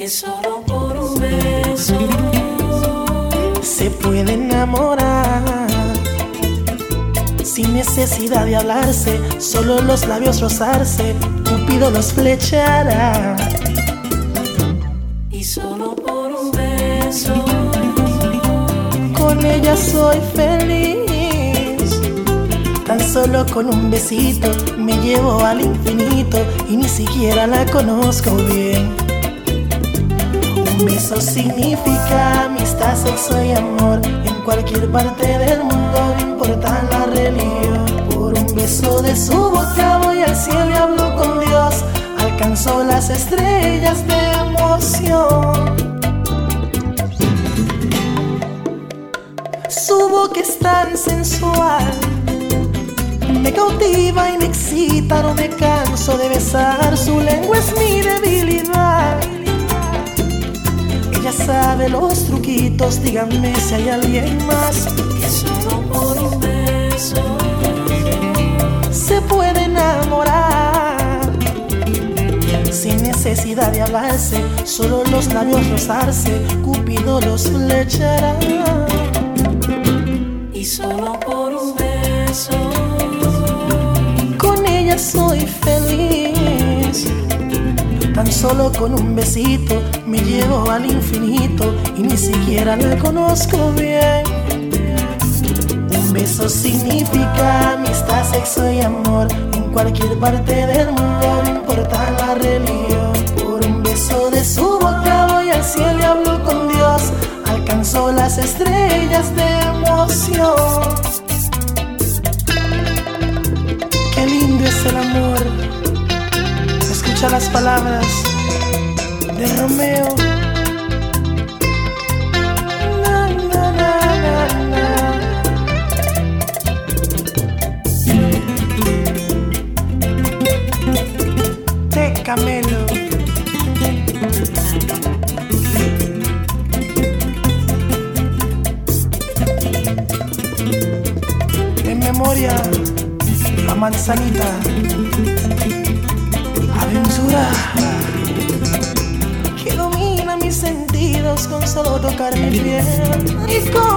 que solo por un beso se puede enamorar sin necesidad de hablarse, solo los labios rozarse, Cupido los flechará. y solo por un beso Con ella soy feliz, tan solo con un besito me llevo al infinito y ni siquiera la conozco bien. Un beso significa amistad, sexo y amor. En cualquier parte del mundo, no importa la religión. Por un beso de su boca voy al cielo y hablo con Dios. Alcanzó las estrellas de emoción. Su boca es tan sensual, me cautiva y me excita, no me canso de besar. Su lengua es mi debilidad. Ella sabe los truquitos, díganme si hay alguien más. que solo por un beso Se puede enamorar sin necesidad de hablarse, solo los labios rozarse, Cupido los flechará. y solo por un beso Con ella soy feliz, tan solo con un besito me llevo al infinito y ni siquiera la conozco bien. Un beso significa amistad, sexo y amor. En cualquier parte del mundo, no importa la religión. Por un beso de su boca voy al cielo y hablo con Dios. Alcanzó las estrellas de emoción. Qué lindo es el amor. Escucha las palabras de Romeo. Na, na, na, na, na. Te Camelo. En memoria a Manzanita. Aventura que domina mis sentidos con solo tocar mi piel y con